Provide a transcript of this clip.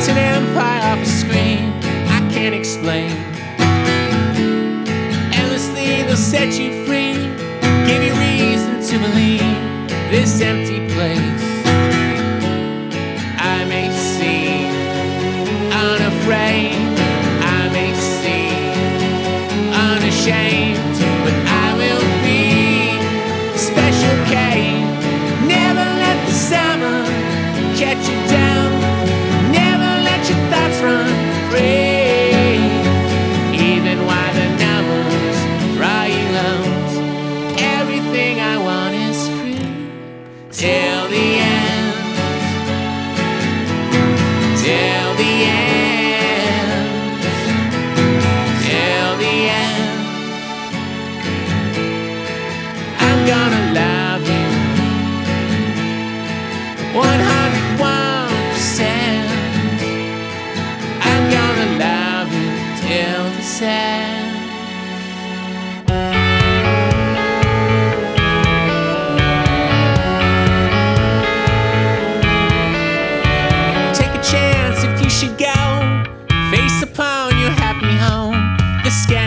Built an empire off a screen I can't explain. Endlessly they'll set you free, give you reason to believe this empty place. I may seem unafraid, I may seem unashamed, but I will be Special K. Never let the summer catch you down, never let your thoughts run free, even while the numbers draw you out. Everything I want is free till the end, till the end, till the end. I'm gonna love you 101%. I'm gonna love you till the end. Take a chance if you should go, face upon your happy home. The sky